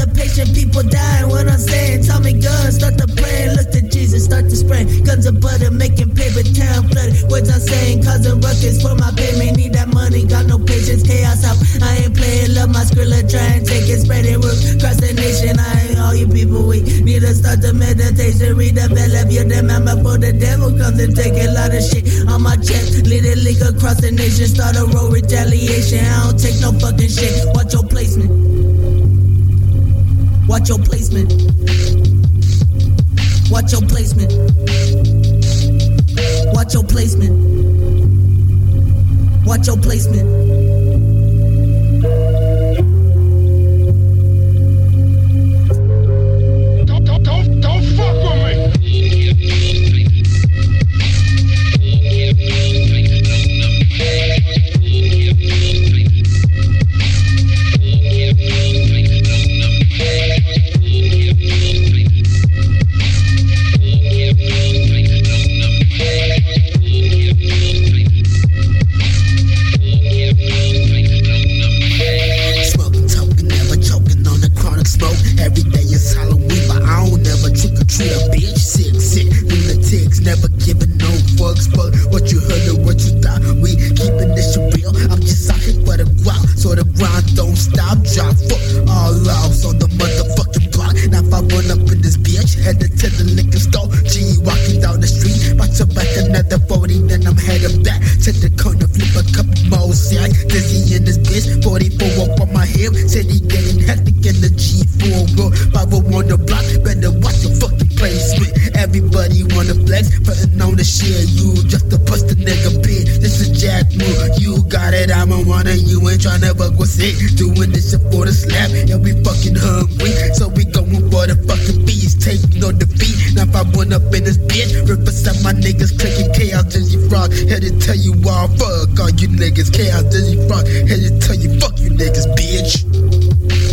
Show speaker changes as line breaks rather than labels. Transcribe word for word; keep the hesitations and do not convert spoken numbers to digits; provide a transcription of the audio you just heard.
the patient, people dying. What I'm saying, Tommy guns, start to play. Look to Jesus, start to spray. Guns of butter, making paper, town flooded. Words I'm saying, causing ruckus for my payment. Need that money, got no patience, chaos out. I ain't playing, love my skrilla, try and take it, spread it, work across the nation. I ain't all you people weak. Need to start the meditation, read the bell of your demon before the devil comes and take a lot of shit on my chest. Let it leak across the nation, start a road retaliation. I don't take no fucking shit. Watch your placement. Watch your placement. Watch your placement. Watch your placement. Watch your placement.
Don't, don't, don't, don't fuck with me.
Treat a bitch sick, sick. Lunatics never giving no fucks, but what you heard or what you thought. We keeping this shit real. I'm just out here for the ground, so the grind don't stop. Drop fuck all outs on the motherfucking block. Now if I run up in this bitch, headed to the liquor store. G walking down the street, about to back another forty, then I'm headed back to the corner, flip a couple more sack. Dizzy in this bitch, forty-four up on my hip. Said he getting hectic in the G four road. five oh one the block, better watch your fucking placement. Everybody wanna flex, putting on the shit. You just to bust a nigga bitch. This is jack move. You got it, I'm a wanna. You ain't tryna fuck with it. Doing this shit for the slap. Yeah, we fucking hungry, so we going for the fucking beats. Taking no defeat. Now if I run up in this bitch, rip aside my niggas, clicking chaos, Dizzy Frog. Had to tell you all, fuck all you niggas. Chaos, Dizzy Frog. Had to tell you, fuck you niggas, bitch.